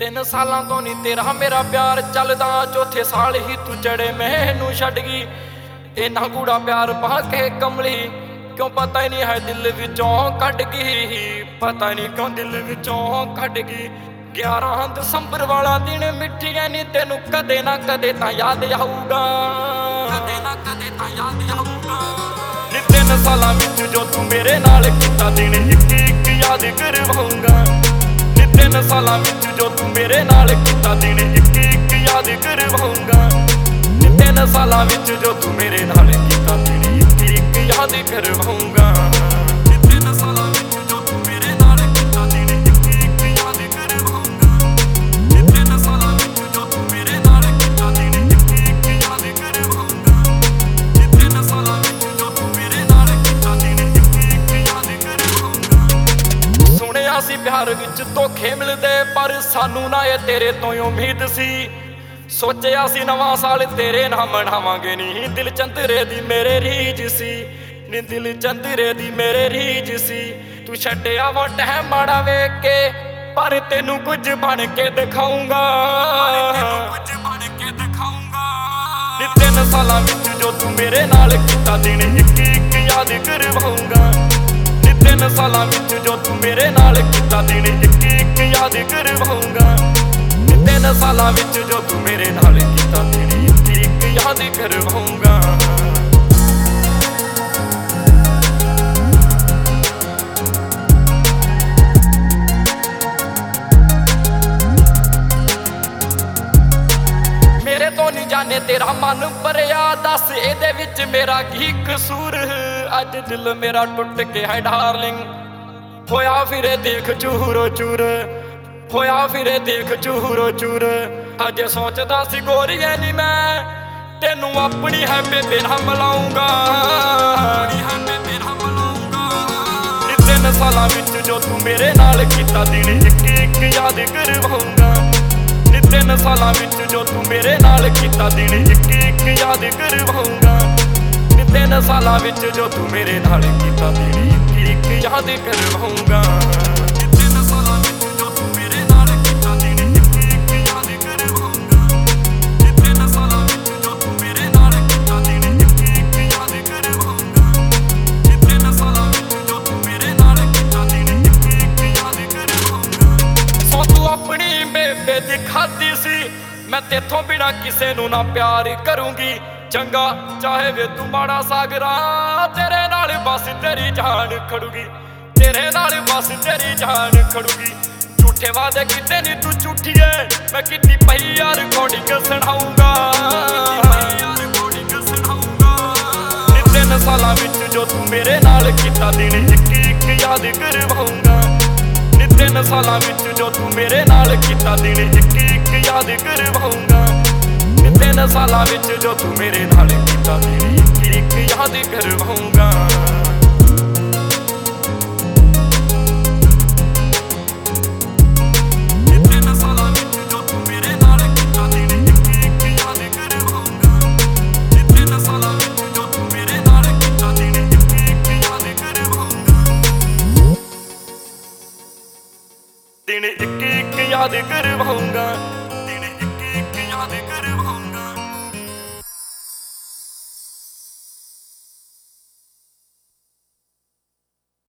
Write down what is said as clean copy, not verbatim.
3 ਸਾਲਾਂ ਤੋਂ ਨੀ ਤੇਰਾ ਮੇਰਾ ਪਿਆਰ ਚੱਲਦਾ, ਚੌਥੇ ਸਾਲ ਹੀ ਤੂੰ ਚੜੇ ਮੈਨੂੰ ਛੱਡ ਗਈ। ਇੰਨਾ ਗੂੜਾ ਪਿਆਰ ਪਾ ਕੇ ਕਮਲੀ ਕਿਉਂ ਪਤਾ ਹੀ ਨਹੀਂ ਹੈ ਦਿਲ ਵਿੱਚੋਂ ਕੱਢ ਗਈ, ਪਤਾ ਨਹੀਂ ਕਿਉਂ ਦਿਲ ਵਿੱਚੋਂ ਕੱਢ ਗਈ। 11 ਦਸੰਬਰ ਵਾਲਾ ਦਿਨ ਮਿੱਠੀਆਂ ਨੀ ਤੈਨੂੰ ਕਦੇ ਨਾ ਕਦੇ ਤਾਂ ਯਾਦ ਆਊਗਾ, ਕਦੇ ਨਾ ਕਦੇ ਤਾਂ ਯਾਦ ਆਊਗਾ। 3 ਸਾਲਾਂ ਵਿੱਚ ਜੋ ਤੂੰ ਮੇਰੇ ਨਾਲ ਕੀਤਾ ਦਿਨ ਇੱਕ ਇੱਕ ਯਾਦ ਕਰਵਾਊਂਗਾ। 3 ਸਾਲਾਂ ਵਿੱਚ ਜੋ ਤੂੰ ਮੇਰੇ ਨਾਲ ਕੀਤਾ ਦਿਨ ਇੱਕ ਇੱਕ ਯਾਦ ਕਰਵਾਊਂਗਾ। 3 ਸਾਲਾਂ ਵਿੱਚ ਜੋ ਤੂੰ ਮੇਰੇ ਨਾਲ ਕੀਤਾ ਦਿਨ ਇੱਕ ਇੱਕ ਯਾਦ ਕਰਵਾਊਂਗਾ। 3 ਸਾਲਾਂ ਵਿੱਚ ਜੋ ਤੂੰ ਮੇਰੇ ਨਾਲ ਕੀਤਾ ਦਿਨ ਇੱਕ ਇੱਕ ਯਾਦ ਕਰਵਾਊਂਗਾ। 3 ਸਾਲਾਂ ਵਿੱਚ ਜੋ ਤੂੰ ਮੇਰੇ ਨਾਲ ਕੀਤਾ ਦਿਨ ਇੱਕ ਇੱਕ ਯਾਦ ਕਰਵਾਊਂਗਾ। 3 ਸਾਲਾਂ ਵਿੱਚ ਜੋ ਤੂੰ ਮੇਰੇ ਨਾਲ ਕੀਤਾ ਦਿਨ ਇੱਕ ਇੱਕ ਯਾਦ ਕਰਵਾਊਂਗਾ। ਸੁਣਿਆ ਸੀ ਪਿਆਰ ਵਿੱਚ ਧੋਖੇ ਮਿਲਦੇ, ਪਰ ਸਾਨੂੰ ਨਾ ਇਹ ਤੇਰੇ ਤੋਂ ਉਮੀਦ ਸੀ। ਸੋਚਿਆ ਸੀ ਨਵਾਂ ਸਾਲ ਤੇਰੇ ਨਾਲ ਮਨਾਵਾਂਗੇ ਨੀ, ਦਿਲ ਚੰਦਰੇ ਦੀ ਮੇਰੇ ਰੀਝ ਸੀ ਨੀ, ਦਿਲ ਚੰਦਰੇ ਦੀ ਮੇਰੇ ਰੀਝ ਸੀ। ਤੂੰ ਛੱਡਿਆ ਵਾ ਟਾਈਮ ਮਾੜਾ ਵੇਖ ਕੇ, ਪਰ ਤੈਨੂੰ ਕੁਝ ਬਣ ਕੇ ਦਿਖਾਊਂਗਾ, ਕੁਝ ਬਣ ਕੇ ਦਿਖਾਊਂਗਾ। 3 ਸਾਲਾਂ ਵਿੱਚ ਜੋ ਤੂੰ ਮੇਰੇ ਨਾਲ ਕੀਤਾ ਦਿਨ ਇੱਕ ਇੱਕ ਯਾਦ ਕਰਵਾਊਂਗਾ। 3 ਸਾਲਾਂ ਵਿੱਚ ਜੋ ਤੂੰ ਮੇਰੇ ਨਾਲ ਕੀਤਾ ਦਿਨ ਇੱਕ ਇੱਕ ਯਾਦ ਕਰਵਾਊਂਗਾ। 3 ਸਾਲਾਂ ਵਿੱਚ ਜੋ ਤੂੰ ਮੇਰੇ ਨਾਲ ਕੀਤਾ ਦਿਨ ਇੱਕ ਇੱਕ ਯਾਦ ਕਰਵਾਊਂਗਾ। ਮੇਰੇ ਤੋਂ ਨਹੀਂ ਜਾਣੇ ਤੇਰਾ ਮਨ ਭਰਿਆ, ਦੱਸ ਇਹਦੇ ਵਿੱਚ ਮੇਰਾ ਕੀ ਕਸੂਰ। ਅੱਜ ਦਿਲ ਮੇਰਾ ਟੁੱਟ ਕੇ ਹੈ ਡਾਰਲਿੰਗ, ਹੋਇਆ ਫਿਰੇ ਦੇਖ ਚੂਰੋ ਚੂਰ, ਹੋਇਆ ਫਿਰੇ ਦੇਖ ਚੂਰੋ ਚੂਰ। ਅੱਜ ਸੋਚਦਾ ਸੀ ਗੋਰੀਏ ਨੀ ਮੈਂ ਤੈਨੂੰ ਆਪਣੀ ਹੈ ਬੇਬੇ ਨਾਲ ਮਿਲਾਊਂਗਾ, 3 ਸਾਲਾਂ ਵਿੱਚ ਜੋ ਤੂੰ ਮੇਰੇ ਨਾਲ ਕੀਤਾ ਦਿਨ ਇੱਕ ਇੱਕ ਯਾਦ ਕਰਵਾਊਂਗਾ। 3 ਸਾਲਾਂ ਵਿੱਚ ਜੋ ਤੂੰ ਮੇਰੇ ਨਾਲ ਕੀਤਾ ਦਿਨ ਇੱਕ ਇੱਕ ਯਾਦ ਕਰਵਾਊਂਗਾ। 3 ਸਾਲਾਂ ਵਿੱਚ ਜੋ ਤੂੰ ਮੇਰੇ ਨਾਲ ਕੀਤਾ ਦਿਨ ਇੱਕ ਇੱਕ ਯਾਦ ਕਰਵਾਊਂਗਾ। 3 ਸਾਲਾਂ ਵਿੱਚ ਜੋ ਤੂੰ ਮੇਰੇ ਨਾਲ ਕੀਤਾ ਦਿਨ ਇੱਕ ਇੱਕ ਯਾਦ ਕਰਵਾਊਂਗਾ। 3 ਸਾਲਾਂ ਵਿੱਚ ਜੋ ਤੂੰ ਮੇਰੇ ਨਾਲ ਕੀਤਾ ਦਿਨ ਇੱਕ ਇੱਕ ਯਾਦ ਕਰਵਾਊਂਗਾ। 3 ਸਾਲਾਂ ਵਿੱਚ ਜੋ ਤੂੰ ਮੇਰੇ ਨਾਲ ਕੀਤਾ ਦਿਨ ਇੱਕ ਇੱਕ ਯਾਦ ਕਰਵਾਊਂਗਾ। ਸੋ ਤੂੰ ਆਪਣੀ ਬੇਬੇ ਦੀ ਖਾਦੀ ਸੀ, ਮੈਂ ਤੇਥੋਂ ਬਿਨਾ ਕਿਸੇ ਨੂੰ ਨਾ ਪਿਆਰ ਕਰੂੰਗੀ। ਚੰਗਾ ਚਾਹੇ ਵੇ ਤੂੰ ਮਾੜਾ ਸਾਗਰਾ, ਤੇਰੇ ਨਾਲ ਬਸ ਤੇਰੀ ਜਾਨ ਖੜੂਗੀ, ਤੇਰੇ ਨਾਲ ਬਸ ਤੇਰੀ ਜਾਨ ਖੜੂਗੀ। ਝੂਠੇ ਵਾਅਦੇ ਕੀਤੇ ਨੀ ਤੂੰ ਝੂਠੀਏ, ਮੈਂ ਕੀਤੀ ਪਈ ਯਾਰ ਰਿਕਾਰਡਿੰਗ ਸੁਣਾਊਂਗਾ। 3 ਸਾਲਾਂ ਵਿੱਚ ਜੋ ਤੂੰ ਮੇਰੇ ਨਾਲ ਕੀਤਾ ਦਿਨ ਇੱਕ ਇੱਕ ਯਾਦ ਕਰਵਾਊਂਗਾ। 3 ਸਾਲਾਂ ਵਿੱਚ ਜੋ ਤੂੰ ਮੇਰੇ ਨਾਲ ਕੀਤਾ ਦਿਨ ਇੱਕ ਇੱਕ ਯਾਦ ਕਰਵਾਊਂਗਾ। 3 ਸਾਲਾਂ ਵਿੱਚ ਜੋ ਤੂੰ ਮੇਰੇ ਨਾਲ ਕੀਤਾ ਦਿਨ ਇੱਕ ਇੱਕ ਯਾਦ ਕਰਵਾਊਂਗਾ।